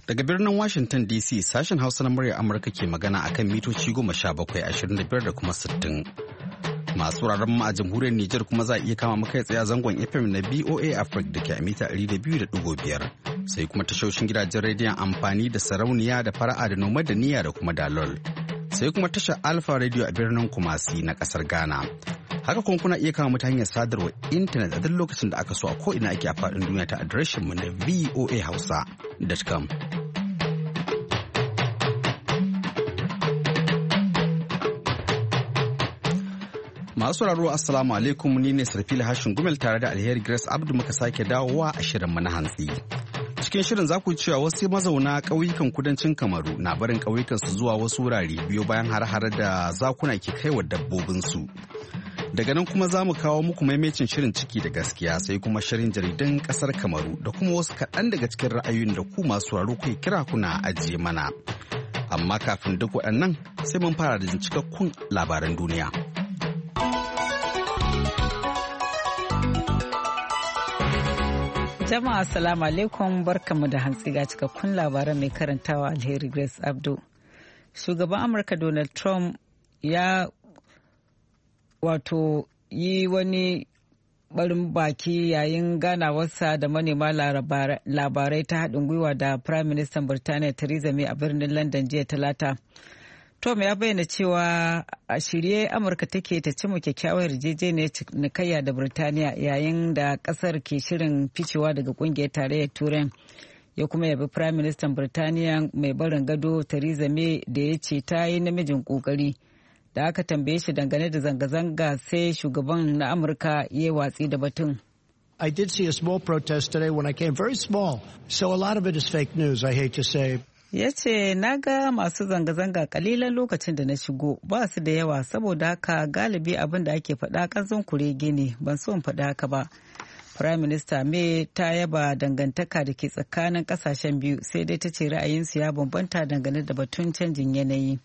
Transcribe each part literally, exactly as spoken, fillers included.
Daga birnin Washington D C sashen Hausa na murya Amurka ke magana akan mitoci goma sha bakwai ashirin da biyar da kuma sittin. Masu wuraren mu a jamhuriyar Nijar kuma za a iya kama makai tsaye zangon F M na B O A Africa da ke a mita ɗari da biyu da ɗigo biyar. Sai kuma tashoshin gidajen rediyon amfani da sarauniya da fara'a da noma da niyya da kuma dalol. Sai kuma tashar Alpha Radio a birnin Kumasi na kasar Ghana. Haka kuma kuna iya kama mata hanyar sadarwar intanet a duk lokacin da aka so a ko'ina ake a faɗin duniya ta adireshin mu na voa hausa dot com. Masu sauraro assalamu alaikum, ni ne Sarfila Hashin Gumel tare da Alheri Grace Abdu muka sake dawowa a shirin mu na hantsi. Cikin shirin za ku cewa wasu mazauna ƙauyukan kudancin Kamaru na barin ƙauyukansu zuwa wasu wurare biyo bayan har-har da zakuna ke kaiwa dabbobinsu. Daga nan kuma za mu kawo muku maimacin shirin ciki da gaskiya sai kuma shirin jaridan ƙasar Kamaru da kuma wasu kaɗan daga cikin ra'ayoyin da ku masu sauraro kuke kira kuna ajiye mana. Amma kafin duk waɗannan sai mun fara da cikakkun labaran duniya. Jama'a assalamu alaikum, barkamu da hantsi ga cikakkun labaran mai karantawa Alheri Grace Abdu. Shugaban Amurka Donald Trump ya wato yi wani barin baki yayin ganawarsa da manema labarai ta haɗin gwiwa da Prime Minister Birtaniya Theresa May a birnin London jiya Talata. Trump ya bayyana cewa a shirye Amurka take ta cimma kyakkyawar yarjejeniyar cinikayya da Birtaniya yayin da kasar ke shirin ficewa daga kungiyar tarayyar Turai. Ya kuma yabi Prime Minister Birtaniya mai barin gado Theresa May da ya ce ta yi namijin kokari. Da aka tambaye shi dangane da zanga-zanga sai shugaban na Amurka ya watsi da batun. I did see a small protest today when I came, very small. So a lot of it is fake news, I hate to say. Ya ce na ga masu zanga-zanga kalilan lokacin da na shigo ba su da yawa saboda haka galibi abin da ake faɗa ƙanzon kurege ne, ban so in faɗa haka ba. Prime Minister May ta yaba dangantaka da ke tsakanin ƙasashen biyu sai dai ta ce ra'ayinsu ya bambanta dangane da batun canjin yanayi.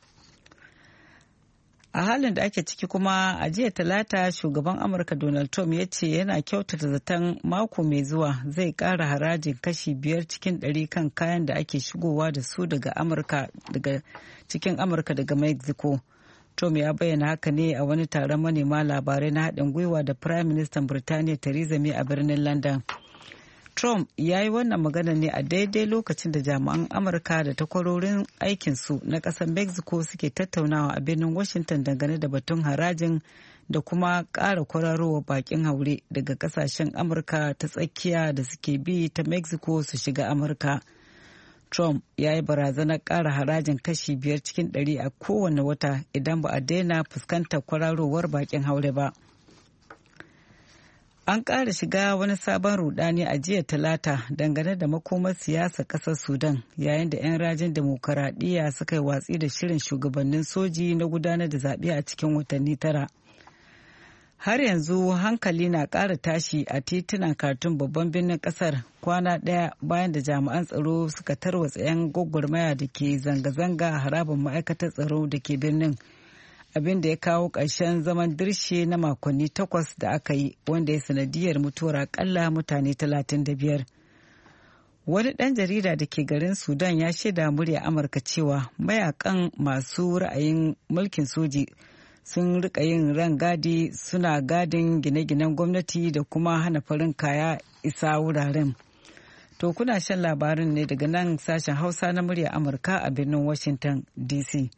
A halin da ake ciki kuma a jiya Talata shugaban Amurka Donald Trump ya ce yana kyautata zaton mako mai zuwa zai ƙara harajin kashi biyar cikin ɗari kan kayan da ake shigowa da su daga Amurka daga cikin Amurka daga Mexico. Trump ya bayyana haka ne a wani taron manema labarai na haɗin gwiwa da Prime Minister Birtaniya Theresa May a birnin London. Trump ya yi wannan magana ne a daidai lokacin da jami'an Amurka da takwarorin aikinsu na ƙasar Mexico suke tattaunawa a birnin Washington dangane da batun harajin da kuma ƙara kwararowa bakin haure daga ƙasashen Amurka ta tsakiya da suke bi ta Mexico su shiga Amurka. Trump ya yi barazanar ƙara harajin kashi biyar cikin ɗari a kowane wata idan ba a daina fuskantar kwararowar bakin haure ba. An ƙara shiga wani sabon rudani a jiya Talata dangane da makomar siyasar ƙasar Sudan yayin da 'yan rajin demokaradiyya suka yi watsi da shirin shugabannin soji na gudanar da zaɓe a cikin watanni tara. Har yanzu hankali na ƙara tashi a titunan Khartoum babban birnin ƙasar kwana ɗaya bayan da jami'an tsaro suka tarwatsa 'yan gwagwarmaya da ke zanga-zanga a harabar ma'aikatar tsaro da ke birnin. Abin da ya kawo ƙarshen zaman dirshe na makonni takwas da aka yi wanda ya sanadiyar mutuwar akalla mutane talatin da biyar. Wani ɗan jarida da ke garin Sudan ya shaida murya Amurka cewa mayakan masu ra'ayin mulkin soji sun rika yin rangadi suna gadin gine-ginen gwamnati da kuma hana farin kaya isa wuraren. To kuna shan labarin ne daga nan sashen Hausa na murya Amurka a birnin Washington D C.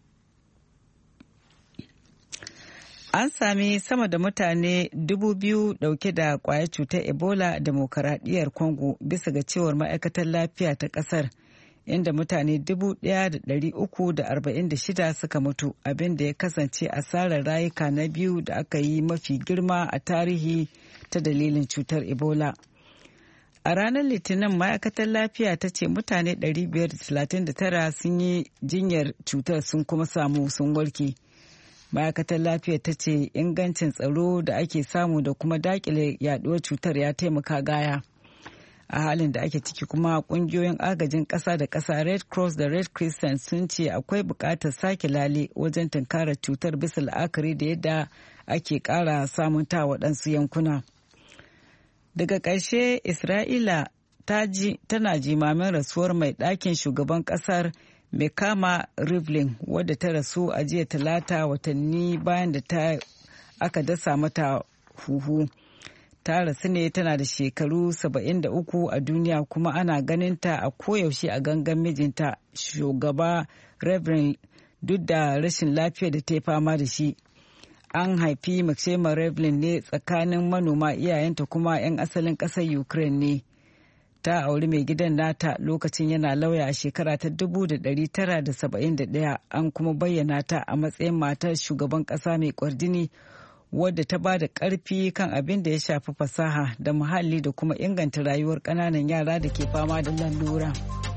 An sami sama da mutane dubu biyu dauke da kwayar cutar Ebola a demokaradiyyar Congo bisa ga cewar ma'aikatar lafiya ta kasar, inda mutane dubu ɗaya da ɗari uku da arba'in da shida suka mutu, abin da ya kasance asarar rayuka na biyu da aka yi mafi girma a tarihi ta dalilin cutar Ebola. A ranar Litinin ma'aikatar lafiya ta ce mutane ɗari biyar da talatin da tara sun yi jinyar cutar sun kuma samu sun warke. Ma'aikatar lafiya ta ce ingancin tsaro da ake samu da kuma dakile yaduwar cutar ya taimaka gaya. A halin da ake ciki kuma kungiyoyin agajin ƙasa da ƙasa Red Cross da Red Crescent sun ce akwai buƙatar sake lale wajen tunkarar cutar bisa la'akari da yadda ake ƙara samun ta waɗansu yankuna. Daga ƙarshe Isra'ila tana jimamin rasuwar mai ɗakin shugaban ƙasar Mekama Rivlin wadda ta rasu a jiya talata watanni bayan da ta aka dasa mata huhu. Ta rasu ne tana da shekaru saba'in da uku a duniya kuma ana ganinta a koyaushe a gangan mijinta shugaba Reverend duk da rashin lafiya da ta yi fama da shi. An haifi Maxima Rivlin ne tsakanin manoma iyayenta kuma 'yan asalin ƙasar Ukraine ne. Ta auri mai gidan nata lokacin yana lauya a shekara ta dubu da ɗari tara da saba'in da ɗaya an kuma bayyana ta a matsayin matar shugaban ƙasa mai ƙwardini wadda ta ba da ƙarfi kan abin da ya shafi fasaha da muhalli da kuma inganta rayuwar ƙananan yara da ke fama da lalura.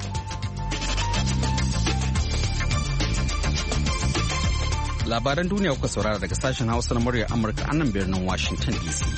Labaran duniya kuka saurara daga sashen Hausa na muryar Amurka a nan birnin Washington D C.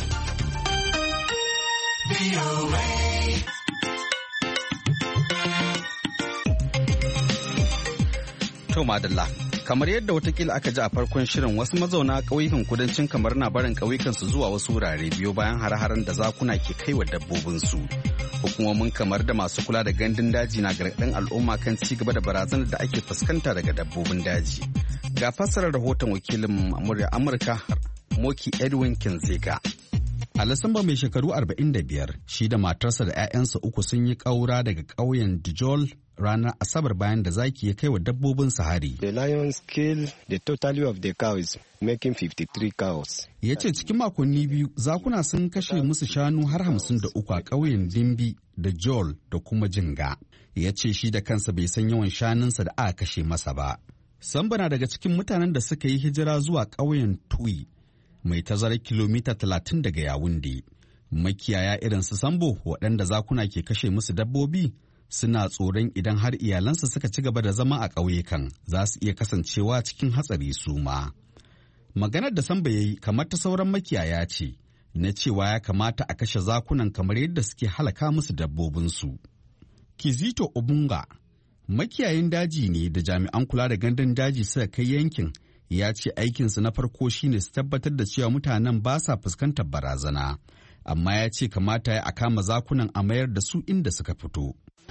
To madalla, kamar yadda watakila aka ji a farkon shirin wasu mazauna ƙauyukan kudancin kamar na barin ƙauyukansu zuwa wasu wurare biyo bayan hare-haren da zakuna ke kai wa dabbobinsu. Hukumomin kamar da masu kula da gandun daji na gargaɗin al'umma kan ci gaba da barazanar da ake fuskanta daga dabbobin daji. Ga fassarar rahoton wakilin murya Amurka Moki Edwin Kinzega. Alasamba mai shekaru arba'in da biyar shi da matarsa da 'ya'yansa uku sun yi ƙaura daga ƙauyen Dijol ranar Asabar bayan da zaki ya kai wa dabbobin hari. The lions killed the totality of the cows, making fifty-three cows. Ya ce cikin makonni biyu zakuna sun kashe musu shanu har hamsin da uku a ƙauyen Dimbi da Jol da kuma Jinga. Ya ce shi da kansa bai san yawan shanunsa da aka kashe masa ba. Samba na daga cikin mutanen da suka yi hijira zuwa ƙauyen Tui mai tazarar kilomita talatin daga Yawunde. Makiyaya irin su Sambo waɗanda zakuna ke kashe musu dabbobi suna tsoron idan har iyalansa suka ci gaba da zama a ƙauyukan za su iya kasancewa cikin hatsari su ma. Maganar da Samba ya yi kamar ta sauran makiyaya ce na cewa ya kamata a kashe zakunan kamar yadda suke halaka musu dabbobinsu. Kizito Obunga makiyayin daji ne da jami'an kula da gandun daji suka kai yankin ya ce aikinsu na farko shine su tabbatar da cewa mutanen ba sa fuskantar barazana amma ya ce kamata ya a kama zakunan a mayar da su inda suka fito.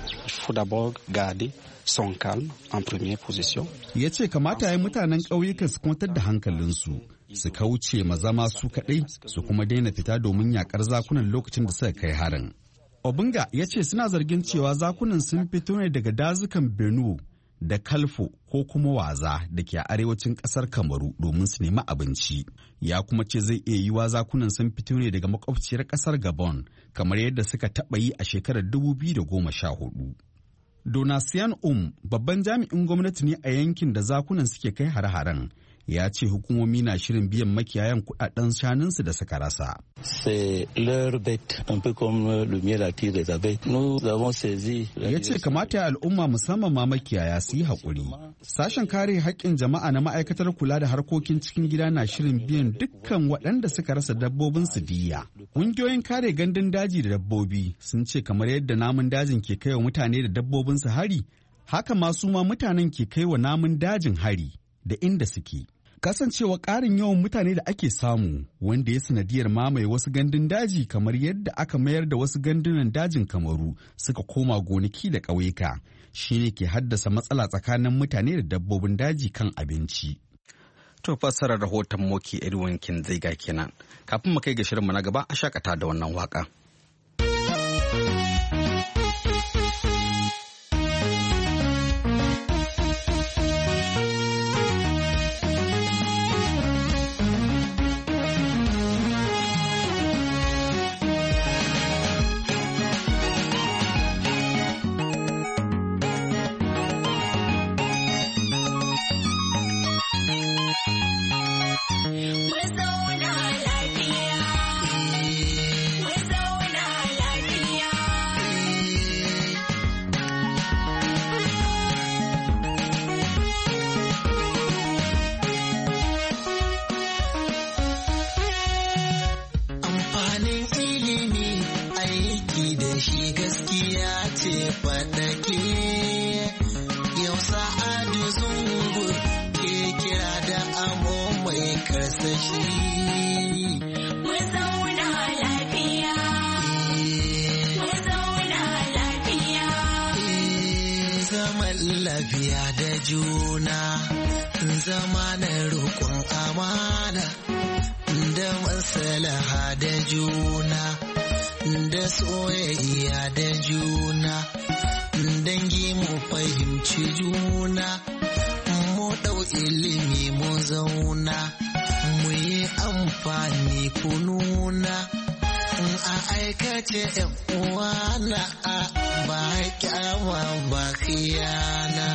Ya ce kamata ya mutanen ƙauyukan su kwantar da hankalinsu su kauce ma zama su kaɗai su kuma daina fita domin yakar zakunan lokacin da suka kai harin. Obunga ya ce suna zargin cewa zakunan sun fito ne daga dazukan Benue da Kalfo ko kuma Waza da ke a arewacin ƙasar Kamaru domin su nemi abinci. Ya kuma ce zai iya yiwa zakunan sun fito ne daga makwabciyar ƙasar Gabon kamar yadda suka taɓa yi a shekarar dubu biyu da goma sha hudu. Donasian Um babban jami'in gwamnati ne a yankin da zakunan suke kai hare-haren. Ya ce hukumomi na shirin biyan makiyayan kudaden shanunsu da suka rasa. Ya ce kamata ya al'umma musamman ma makiyaya su yi haƙuri. Sashen kare haƙƙin jama'a na ma'aikatar kula da harkokin cikin gida na shirin biyan dukkan waɗanda suka rasa dabbobin su diya. Ƙungiyoyin kare gandun daji da dabbobi sun ce kamar yadda namun dajin ke kai wa mutane da dabbobin su hari, haka ma su ma mutanen ke kai wa namun dajin hari da inda suke. Kasancewa ƙarin yawan mutane da ake samu wanda ya sanadiyar mamaye wasu gandun daji kamar yadda aka mayar da wasu gandunan dajin Kamaru suka koma gonaki da ƙauyuka shi ne ke haddasa matsala tsakanin mutane da dabbobin daji kan abinci. To fassarar rahoton Moki Edwin Kinzega kenan. Kafin mu kai ga shirinmu na gaba a shakata da wannan waka. We're so zaman lafiya da juna, zama na roƙon amana da maslaha da juna, da soyayya da juna, dangi mu fahimci juna, mu ɗau ilimi mu zauna, mu yi amfani kununa, a aikace uwa na a ba kyawa ba khiyana.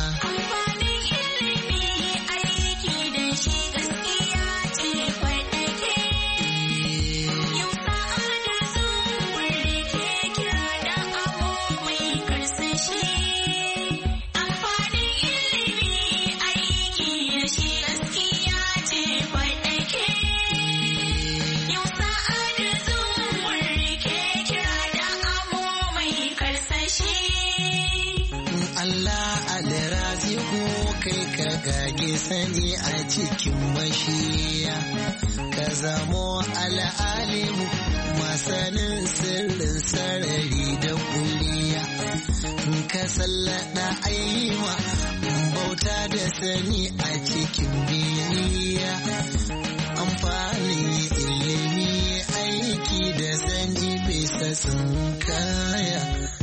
Sani a cikin mashiya ka zamo al'alimu masanin sirrin sarari da kuliya ka sallada ayyuma bauta da sani a cikin biniya amfanin ilimi aiki da sani bisa sun kaya.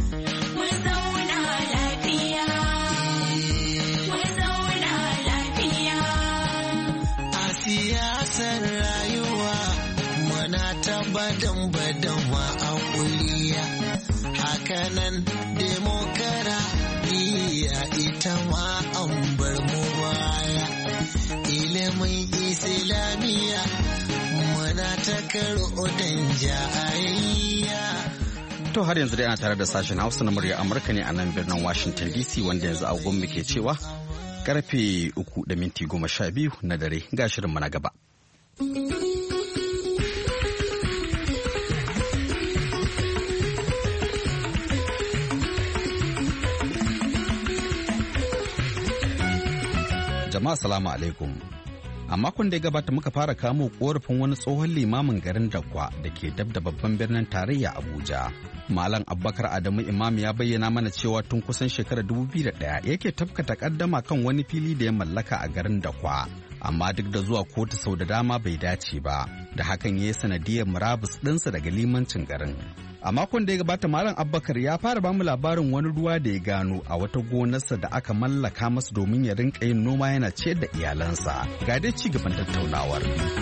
Siyasar rayuwa muna ta badan-badan wa a kuliya, hakanan demokaradiyya ita ma an bar mu baya. Ilimin islamiyya muna ta karo dan jayayya. To har yanzu dai ana tare da sashen Hausa na murya Amurka ne a nan birnin Washington D C, wanda yanzu agogon muke cewa karfe uku da minti goma sha biyu na dare, ga shirinmu na gaba. Jama'a salamu alaikum. A makon da ya gabata muka fara kamo korafin wani tsohon limamin garin Dakwa da ke dab da babban birnin tarayya Abuja. Malam Abubakar Adamu Imam ya bayyana mana cewa tun kusan shekarar dubu biyu da ɗaya yake tafka takaddama kan wani fili da ya mallaka a garin Dakwa. Amma duk da zuwa kotu sau da dama bai dace ba, da hakan ya yi sanadiyar murabus ɗinsa daga limancin garin. A makon da ya gabata Malam Abubakar ya fara bamu labarin wani ruwa da ya gano a wata gonarsa da aka mallaka masa domin ya rinka yin noma yana ciyar da iyalansa. Ga dai ci gaban tattaunawar.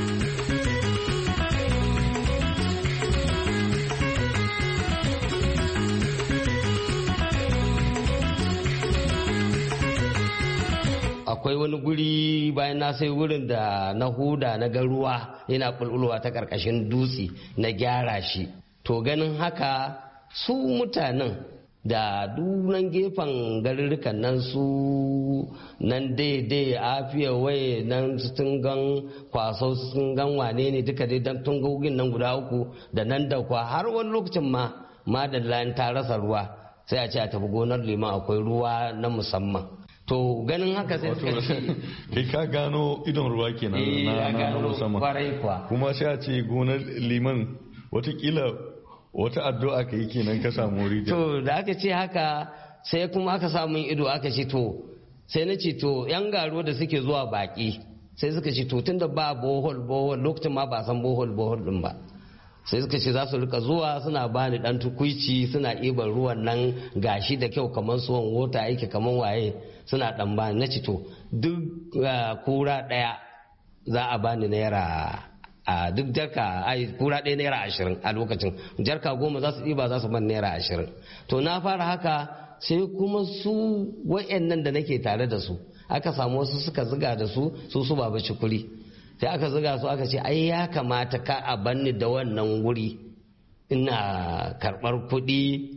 Akwai wani guri bayan na sai wurin da na huda na ga ruwa yana bulbulwa ta karkashin dutse na gyara shi. To ganin haka su mutanen da dunan gefen garurrukan nan su nan daidai afiya waye nan sun gan kwaso sun gan wane ne duka dai dan tungogin nan guda uku da nan da kwa har wani lokacin ma ma da ta rasa ruwa sai a ce a tafi gonar liman akwai ruwa na musamman. To ganin haka sai suka ce kai ka gano idon ruwa kenan na na musamman kuma sai a ce gonar liman watakila wata addu'a ka yi kenan ka samu rijiya. To da aka ce haka sai kuma aka samu ido aka ce to sai na ce to yan garo da suke zuwa baki sai suka ce to tunda ba bohol bohol lokacin ma ba san bohol bohol din ba sai suka ce za su rika zuwa suna bani dan tukuici suna iban ruwan nan gashi da kyau kamar suwan wota yake kamar waye suna dan bani na ce to duk kura daya za a bani naira a duk jarka ai kura ɗaya naira ashirin a lokacin jarka goma za su ɗiba za su man naira ashirin. To na fara haka sai kuma su wa'annan da nake tare da su aka samu wasu suka ziga da su su su baba cikuri sai aka ziga su aka ce ai ya kamata ka a banni da wannan wuri ina karɓar kuɗi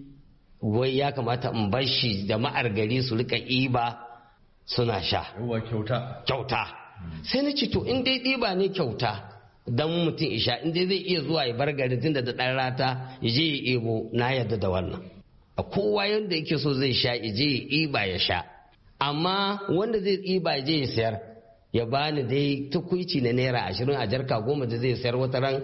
wai ya kamata in bar shi jama'ar gari su rika iba suna sha kyauta kyauta sai na ce to in dai ɗiba ne kyauta dan mutum isha in dai zai iya zuwa ya bar garin tunda da ɗan rata ya je ya ebo na yarda da wannan a kowa yanda yake so zai sha ya je ya iba ya sha amma wanda zai iba ya je ya sayar ya bani dai tukuici na naira ashirin a jarka goma da zai sayar wata ran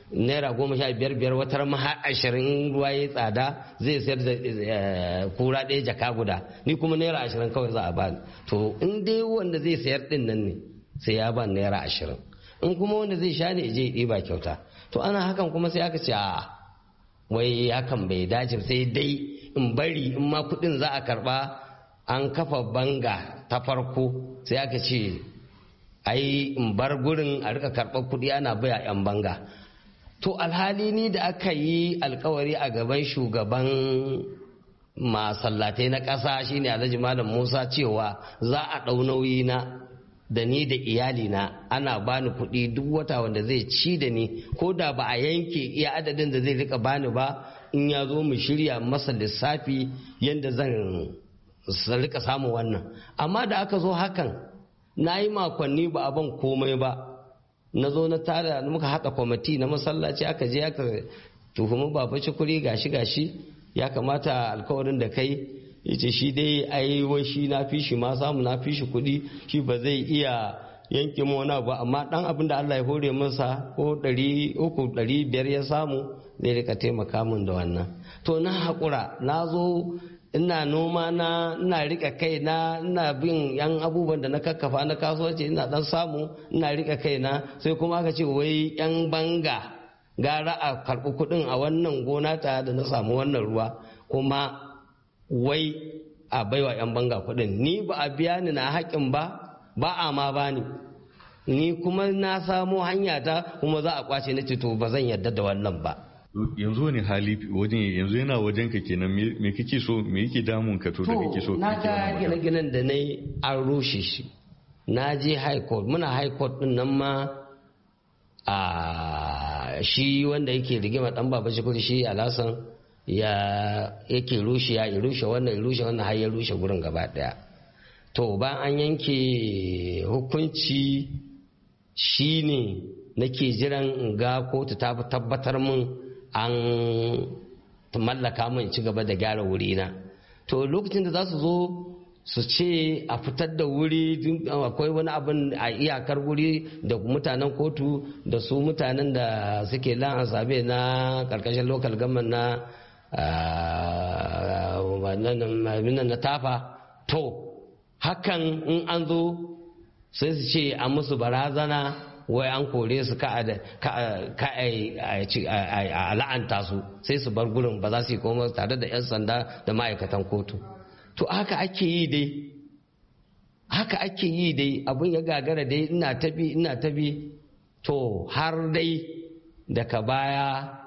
naira goma sha biyar biyar watar ma har ashirin ruwa ya tsada zai sayar da kura ɗaya jaka guda, ni kuma naira ashirin kawai za a bani. To in dai wanda zai sayar ɗin nan ne sai ya ba naira ashirin, in kuma wanda zai sha ne je ɗiba kyauta. To ana hakan kuma sai aka ce a wai hakan bai dace, sai dai in bari in ma kuɗin za a karɓa an kafa banga ta farko sai aka ce ai in bar gurin a rika karɓar kuɗi ana baya 'yan banga. To alhali ni da aka yi alkawari a gaban shugaban masallatai na ƙasa shine Alhaji Malam Musa cewa za a ɗau nauyi na da ni da iyalina, ana bani kuɗi duk wata wanda zai ci da ni, ko da ba a yanke iya adadin da zai rika bani ba, in ya zo mu shirya masa lissafi yadda zan rika samun wannan. Amma da aka zo hakan na yi makonni ba a ban komai ba, na zo na tara muka haɗa kwamiti na masallaci, aka je aka tuhumi Baba Cikuri gashi gashi ya kamata alkawarin da kai, yace shi dai ai wai shi na fi shi ma samu, na fi shi kuɗi, shi ba zai iya yanke mu wani ba, amma dan abin da Allah ya hore masa ko ɗari uku ɗari biyar ya samu zai rika taimaka min da wannan. To na haƙura, na zo ina noma na, ina rika kai na, ina bin yan abubuwan da na kakkafa na kasuwanci, ina dan samu ina rika kai na, sai kuma aka ce wai yan banga gara a karɓi kuɗin a wannan gona ta da na samu wannan ruwa, kuma wai a baiwa 'yan banga kuɗin. Ni ba a biya ni na haƙin ba, ba a ma bani, ni kuma na samo hanya ta kuma za a kwace na to ba zan yarda da wannan ba. Yanzu wani hali wajen yanzu yana wajen ka kenan, me kake so, me yake damun ka to da kake so? Na ga gine-ginen da na yi an rushe shi, na je high court, muna high court din nan ma a shi wanda yake rigima dan Baba Cikuri shi Alhassan ya yake rushe ya rushe wannan ya rushe wannan har ya rushe gurin gaba daya. To ba an yanke hukunci shine nake jiran in ga kotu ta tabbatar min an mallaka min ci gaba da gyara wurina. To lokacin da za su zo su ce a fitar da wuri, akwai wani abin a iyakar wuri da mutanen kotu da su mutanen da suke lan asabe na karkashin local government na na tafa. To hakan in an zo sai su ce an musu barazana wai an kore su ka a la'anta su, sai su bar gurin ba za su yi komai tare da 'yan sanda da ma'aikatan kotu. To haka ake yi dai, haka ake yi dai, abin ya gagara dai, ina tabi ina tabi to har dai daga baya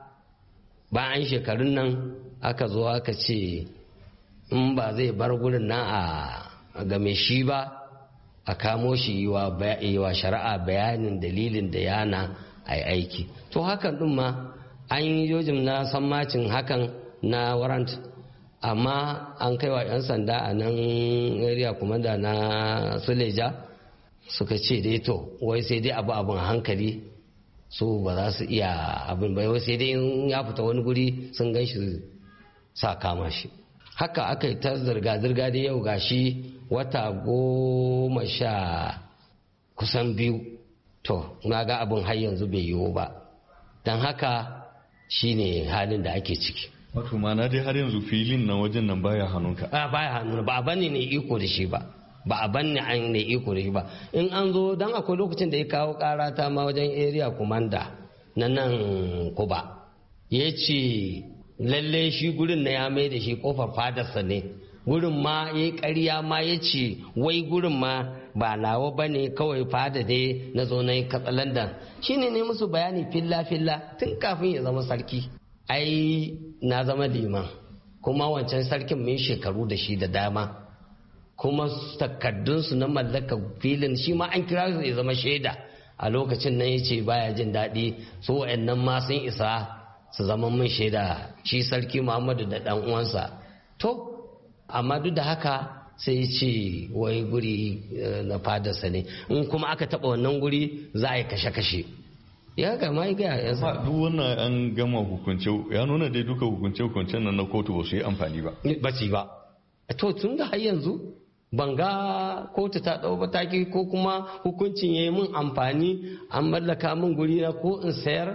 bayan shekarun nan aka zo aka ce in ba zai bar gurin na a game shi ba a kamo shi yi wa shari'a bayanin dalilin da yana a aiki. To hakan din ma an yi yojin na sammacin hakan na warrant, amma an kai wa 'yan sanda a nan area commander na Suleja suka ce dai to wai sai dai abu abin hankali, su ba za su iya abin bai, wai sai dai in ya fita wani guri sun gan shi sa kama shi. Haka aka yi ta zirga-zirga da yau gashi wata goma sha kusan biyu, to na ga abin har yanzu bai yiwu ba, don haka shine halin da ake ciki. Wato mana dai har yanzu filin na wajen nan baya hannunka? A baya hannuna, ba a banni ne iko da shi ba, ba a banni an ne iko da shi ba. In an zo dan akwai lokacin da ya kawo karata ma wajen area commander na nan Kuba, ya ce lalle shi gurin na ya mai da shi kofar fadarsa ne, gurin ma ya yi ƙarya ma ya ce wai gurin ma ba nawa ba ne, kawai fada dai na zo na yi katsalandan. Shi ne ne musu bayani filla-filla tun kafin ya zama sarki. Ai na zama liman, kuma wancan sarkin mai shekaru da shi da dama, kuma takardunsu na mallaka filin shi ma an kira su ya zama shaida. A lokacin nan ya ce baya jin daɗi, su wa'annan ma sun isa su zama mun shaida, shi sarki Muhammadu da ɗan uwansa. To amma duk da haka sai ya ce wai guri na fadarsa ne, in kuma aka taɓa wannan guri za a yi kashe-kashe. Ya gama ya gaya ya sa duk wannan an gama hukunce, ya nuna dai duka hukunce hukuncen nan na kotu ba su yi amfani ba ba ci ba. To tun da har yanzu ban ga kotu ta ɗau mataki ko kuma hukuncin ya yi min amfani, an mallaka min guri na ko in sayar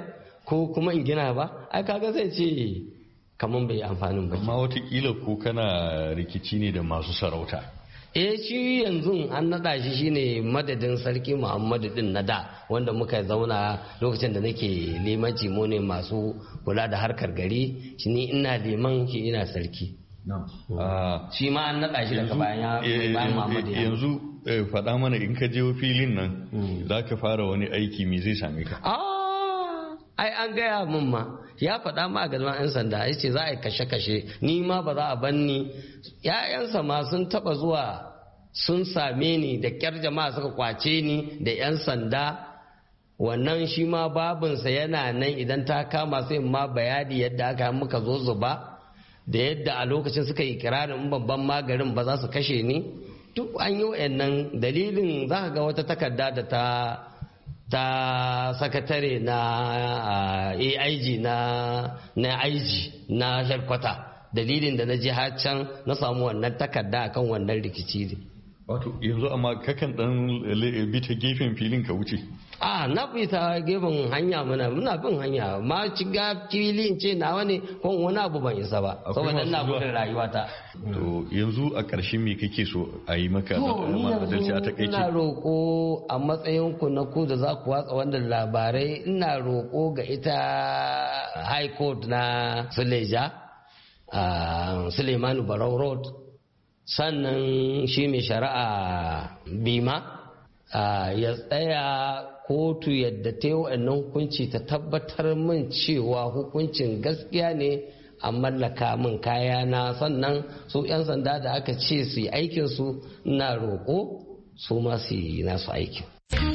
ko kuma in gina ba ai kaga zai ce kamar bai amfanin ba. Amma watakila ko kana rikici ne da masu sarauta. eh shi yanzu an naɗa shi shine madadin sarki Muhammadu din na da wanda muka zauna lokacin da nake limanci mu ne masu kula da harkar gari shi ni ina liman shi ina sarki. shi ma an naɗa shi daga bayan bayan Muhammadu. Yanzu faɗa mana in ka je filin nan za ka fara wani aiki me zai same ka? ai an gaya min ma ya faɗa ma a gaban 'yan sanda ya ce za a yi kashe-kashe ni ma ba za a banni. 'Ya'yansa ma sun taɓa zuwa sun same ni da ƙyar jama'a suka kwace ni da 'yan sanda. Wannan shi ma babinsa yana nan idan ta kama sai ma bayani yadda aka muka zo zuba da yadda a lokacin suka yi kirarin babban magarin ba za su kashe ni. Duk an yi wa'annan dalilin za ka ga wata takarda da ta ta sakatare na A I G na na I G na headquarter dalilin da na je har can na samu wannan takarda akan wannan rikici ne. Wato yanzu amma kakan dan bi ta gefen filin ka wuce? a na bi ta gefen hanya muna muna bin hanya ma ciga filin ce nawa ne ko wani abu ban isa ba saboda ina gudun rayuwata. To yanzu a ƙarshen me kake so a yi maka adalci a takaice? Ina roƙo a matsayin ku na ku da za ku watsa wannan labarai ina roƙo ga ita high court na Suleja Suleimanu Barau Road sannan shi mai shari'a Bima ya tsaya kotu yadda ta yi wa'annan hukunci ta tabbatar min cewa hukuncin gaskiya ne a mallaka min kayana sannan su 'yan sanda da aka ce su yi aikinsu na roƙo su ma su yi nasu aikin.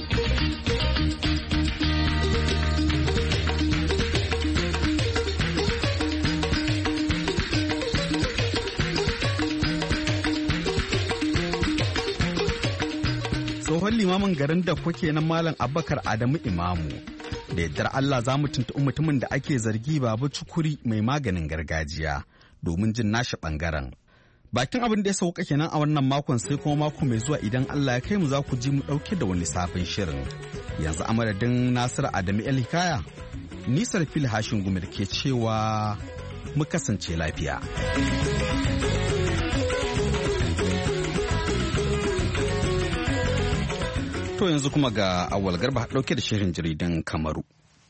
Tsohon limamin garin da kuke nan Malam Abubakar Adamu Imamu da yardar Allah za mu tuntuɓi mutumin da ake zargi Babu Cukuri mai maganin gargajiya domin jin nashi ɓangaren. Bakin abin da ya sauka kenan a wannan makon sai kuma mako mai zuwa idan Allah ya kai mu za ku ji mu ɗauke da wani sabon shirin. Yanzu a madadin Nasiru Adamu El Hikaya, Nisar Fil Hashin Gumir ke cewa mu kasance lafiya. To yanzu kuma ga Awal Garba ɗauke da shirin jaridan Kamaru.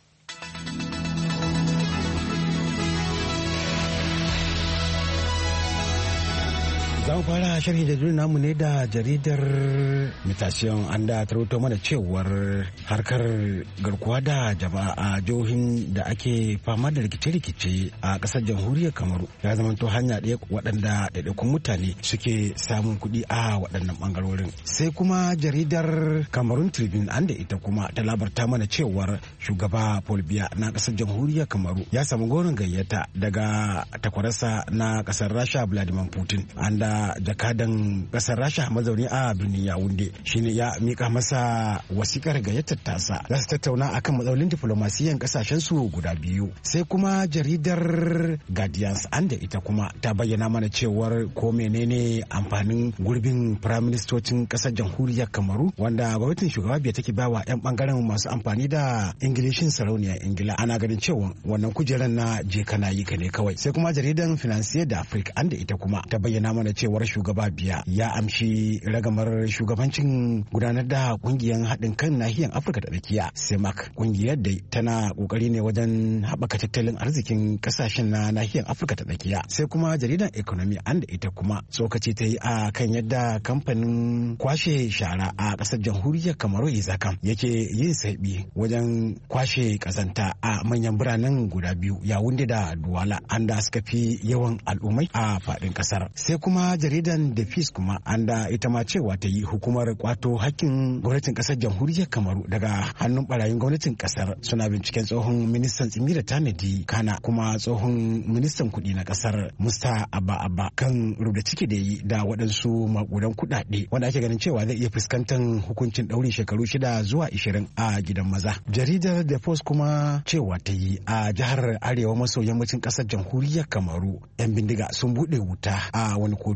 za mu fara sharhi da duniya namu ne da jaridar mutation an da tarwato mana cewar harkar garkuwa da jama'a a jihohin da ake fama da rikice-rikice a kasar jamhuriyar kamaru ya zama to hanya ɗaya waɗanda ɗaiɗaikun mutane suke samun kuɗi a waɗannan ɓangarorin. Sai kuma jaridar Cameroon Tribune an da ita kuma ta labarta mana cewar shugaba Paul Biya na kasar jamhuriyar kamaru ya samu goron gayyata daga takwararsa na kasar Rasha Vladimir Putin an da jakadan kasar Rasha mazauni a birnin Yaounde shine ya mika masa wasikar gayyatar tasa za su tattauna akan matsalolin diplomasiyan kasashen su guda biyu. Sai kuma jaridar Guardians an da ita kuma ta bayyana mana cewar ko menene amfanin gurbin firaministocin kasar jamhuriyar Kamaru wanda gwamnatin shugaba Biya take bawa yan bangaren masu amfani da Ingilishin sarauniyar Ingila ana ganin cewa wannan kujerar na je kana yi ka ne kawai. Sai kuma jaridan Financier d'Afrique an da ita kuma ta bayyana mana cewar shugaba Biya ya amshi ragamar shugabancin gudanar da kungiyar haɗin kan nahiyar Afirka ta tsakiya CEMAC. Kungiyar da tana kokari ne wajen haɓaka tattalin arzikin kasashen na nahiyar Afirka ta tsakiya. Sai kuma jaridan Economy an da ita kuma tsokaci ta yi a kan yadda kamfanin kwashe shara a ƙasar jamhuriyar Kamaru Izakam yake yin saibi wajen kwashe kazanta a manyan biranen guda biyu Yaounde da Douala an da suka fi yawan al'ummai a faɗin ƙasar. Sai kuma jaridan The Peace kuma an da ita ma cewa ta yi hukumar kwato hakkin gwamnatin ƙasar jamhuriyar Kamaru daga hannun barayin gwamnatin ƙasar suna binciken tsohon ministan tsimi da tanadi kana kuma tsohon ministan kuɗi na ƙasar Musta Abba Abba kan rubda ciki da yi da waɗansu maƙudan kuɗaɗe wanda ake ganin cewa zai iya fuskantar hukuncin ɗaurin shekaru shida zuwa ishirin a gidan maza. Jaridar The Post kuma cewa ta yi a jihar arewa maso yammacin ƙasar jamhuriyar Kamaru 'yan bindiga sun buɗe wuta a wani kotu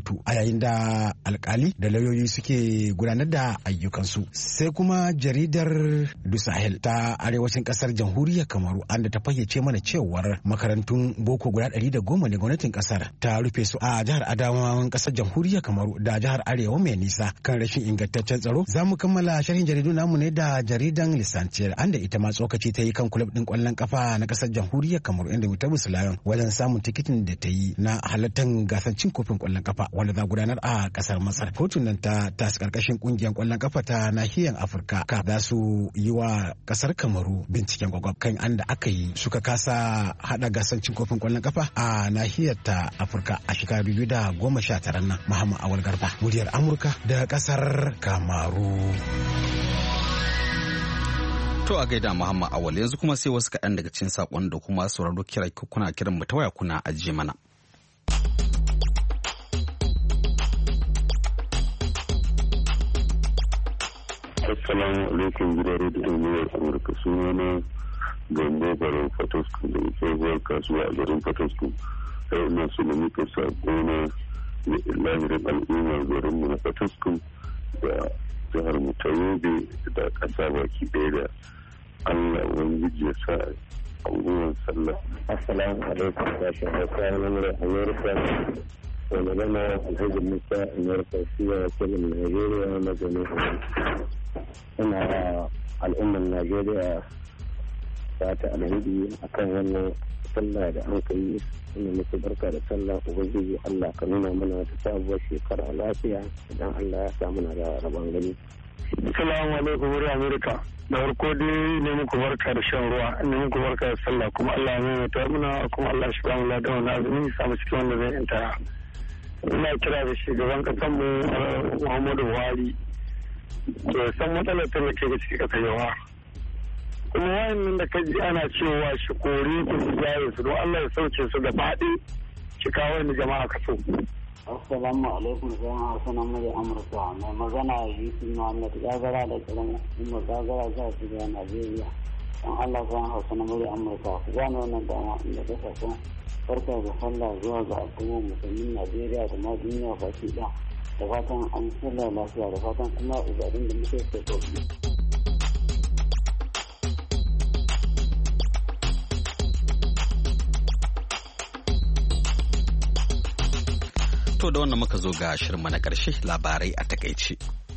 kotu a yayin da alkali da lauyoyi suke gudanar da ayyukansu. Sai kuma jaridar Du Sahel ta arewacin kasar jamhuriyar Kamaru an da ta fayyace mana cewar makarantun boko guda ɗari da goma ne gwamnatin kasar ta rufe su a jihar Adamawan kasar jamhuriyar Kamaru da jihar Arewa mai nisa kan rashin ingantaccen tsaro. Za mu kammala sharhin jaridu namu ne da jaridan Lisanciyar an da ita ma tsokaci ta yi kan kulab din kwallon kafa na kasar jamhuriyar Kamaru inda Mutar Musulayon wajen samun tikitin da ta yi na halartar gasar cin kofin kwallon kafa wanda za gudanar a kasar Masar. Kotun nan ta tasu karkashin kungiyar kwallon kafa ta nahiyar Afirka ka za su yi wa kasar Kamaru binciken gwagwab kan an da aka yi suka kasa hada gasar cin kofin kwallon kafa a nahiyar ta Afirka a shekaru biyu da goma sha tara nan. Muhammad Awal Garba, muryar Amurka da kasar Kamaru. To a gaida Muhammad Awal, yanzu kuma sai wasu kaɗan daga cikin saƙon da kuma sauraro kira kuna kiran mu ta waya kuna ajiye mana. Assalamu alaikum gidan rediyon muryar Amurka, sunana Gambo Barau Fataskun da tsohuwar kasuwa a garin Fataskun. Yau na su da muka saƙo na lahirin al'ummar garinmu na Fataskun da jihar mu ta Yobe da ƙasa baki ɗaya da Allah Ubangiji ya sa abubuwan sallah. Assalamu alaikum sashen Hausa na murar Amurka. Da magana Alhaji Musa Amurka siya wakilin Najeriya na ganin ina al'ummar Najeriya ta ta alhidi akan wannan sallah da an kai ina musu barka da sallah ubangiji Allah ka nuna mana wata sabuwar shekara lafiya idan Allah ya sa muna da rabon gani. Assalamu alaikum wa Amerika. Da farko dai ne muku barka da shan ruwa, ne muku barka da sallah kuma Allah ya nuna muna kuma Allah shi ba mu ladan wannan azumi samu cikin wanda zai yanta. Ina kira da shugaban kasan mu Muhammadu Buhari to san matsalar ta ke ga cikin kasa yawa. Kuma wayannan da ka ji ana cewa shi kore su su jaye su don Allah ya sauke su da faɗi shi kawo ni jama'a kaso. Assalamu alaikum zan hausa na murya Amurka mai magana Yusuf Muhammad Gagara da kiran Umar Gagara za su ga Najeriya. Dan Allah zan hausa na murya Amurka ku gane wannan dama inda ta sako farka da sallah zuwa ga al'ummar musulmin Najeriya da ma duniya baki ɗaya. Da fatan an sallah lafiya da fatan kuma ibadun da muke so. To da wannan muka zo ga shirma na ƙarshe labarai a takaice.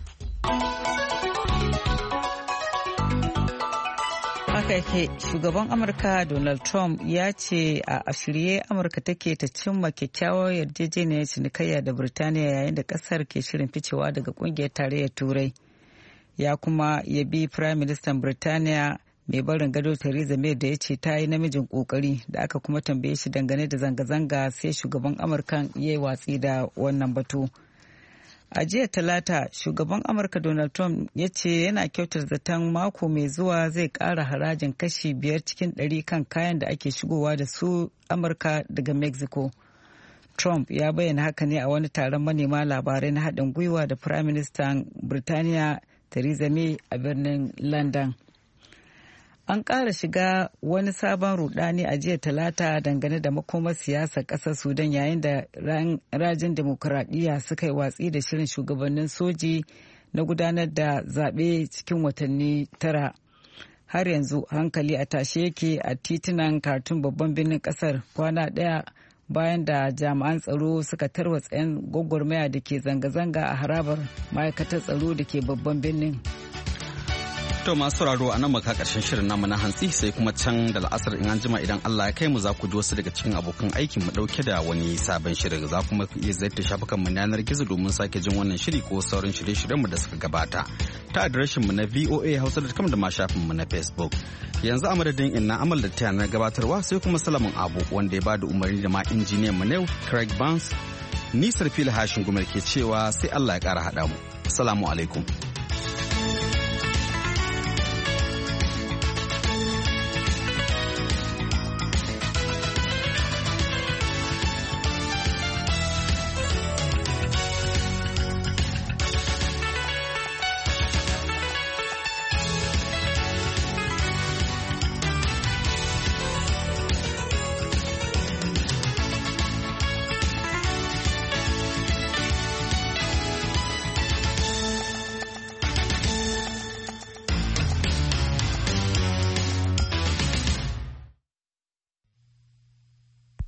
Haka yake shugaban Amurka Donald Trump ya ce a shirye Amurka take ta cimma kyakkyawar yarjejeniyar cinikayya da Birtaniya yayin da ƙasar ke shirin ficewa daga ƙungiyar tarayyar Turai. Ya kuma yabi Prime Minister Birtaniya mai barin gado Theresa May da ya ce ta yi namijin kokari da aka kuma tambaye shi dangane da zanga-zanga sai shugaban Amurka ya yi watsi da wannan batu. A jiya Talata, shugaban Amurka Donald Trump ya ce yana kyautar zaton mako mai zuwa zai ƙara harajin kashi biyar cikin ɗari kan kayan da ake shigowa da su Amurka daga Mexico. Trump ya bayyana haka ne a wani taron manema labarai na haɗin gwiwa da Prime Minister Birtaniya Theresa May a birnin London. An ƙara shiga wani sabon rudani a jiya Talata dangane da makomar siyasar ƙasar Sudan yayin da rajin demokuraɗiyya suka yi watsi da shirin shugabannin soji na gudanar da zaɓe cikin watanni tara. Har yanzu hankali a tashe yake a titunan Khartoum babban birnin ƙasar kwana ɗaya bayan da jami'an tsaro suka tarwatsa 'yan gwagwarmaya da ke zanga-zanga a harabar ma'aikatar tsaro da ke babban birnin. To masu sauraro a nan maka karshen shirin namu na hantsi sai kuma can da la'asar in an jima idan Allah ya kai mu za ku ji wasu daga cikin abokan aikin mu dauke da wani sabon shirin za kuma iya ziyartar shafukan mu na yanar gizo domin sake jin wannan shiri ko sauran shirye-shiryen mu da suka gabata ta adireshin mu na voa hausa dot com da ma shafin mu na Facebook. Yanzu a madadin inna amal da tana gabatarwa sai kuma Salamun Abu wanda ya bada umarni da ma injiniyan mu ne Craig Barnes ni Sarfil Hashin Gumar ke cewa sai Allah ya kara hada mu. Assalamu alaikum.